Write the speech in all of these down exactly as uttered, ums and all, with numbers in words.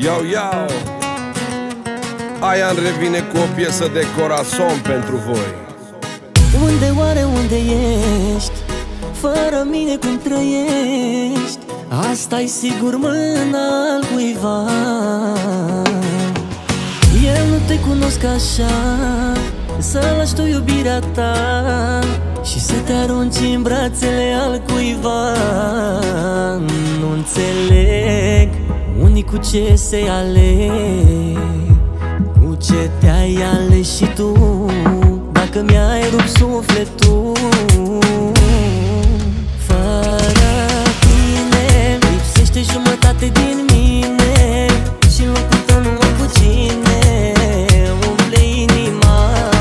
Yo, yo! Ayan revine cu o piesă de corazon pentru voi. Unde, oare unde ești? Fără mine cum trăiești? Asta-i sigur mâna al cuiva. Eu nu te cunosc așa, să lași tu iubirea ta și să te arunci în brațele al cuiva. Nu înțeleg unii cu ce se aleg, cu ce te-ai ales și tu, dacă mi-ai rupt sufletul. Fără tine lipsește jumătate din mine și în locul tău nu am cu cine umple inima.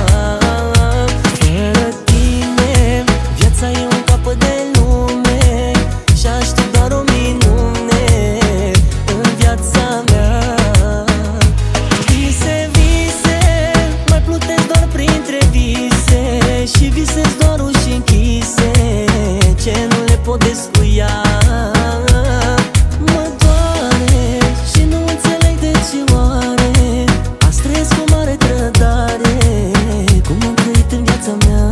Fără tine viața e un capăt de lume și aștept doar o minune în viața mea. Vise, vise, mai plutesc doar printre vise și visez doar uși închise ce nu le pot descuia. Mă doare și nu înțeleg de ce oare azi trăiesc o mare trădare, cum am trăit în viața mea.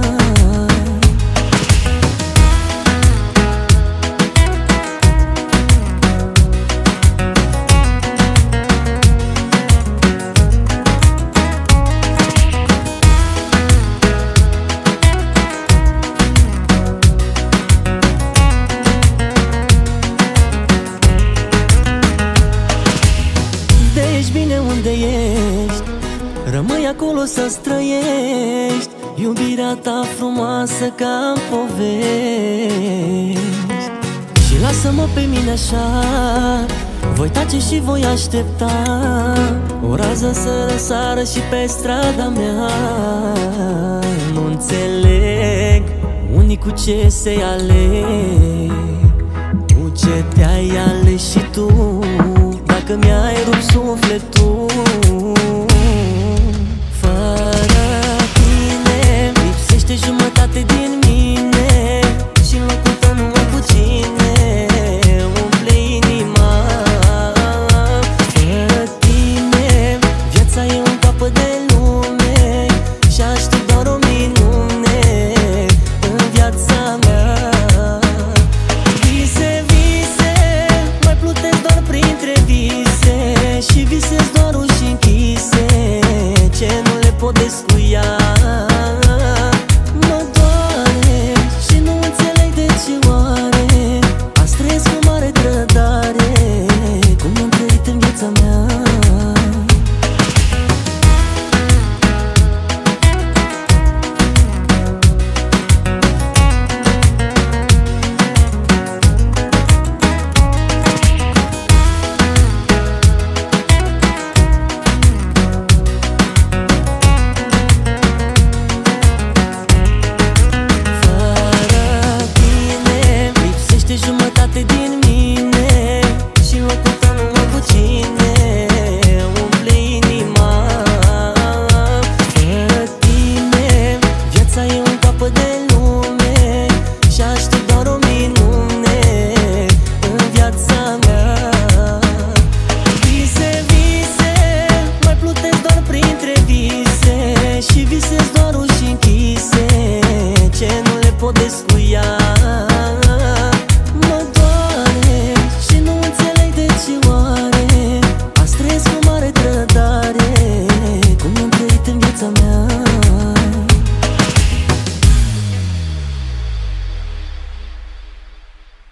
Ești bine unde ești, rămâi acolo să străiești iubirea ta frumoasă ca în povești. Și lasă-mă pe mine așa, voi tace și voi aștepta o rază să răsară și pe strada mea. Nu înțeleg unii cu ce se aleg, cu ce te-ai ales și tu, dacă mi-ai rupt sufletul.